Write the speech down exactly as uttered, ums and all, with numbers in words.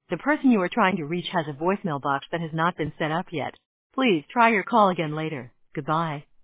The person you are trying to reach has a voicemail box that has not been set up yet. Please try your call again later. Goodbye.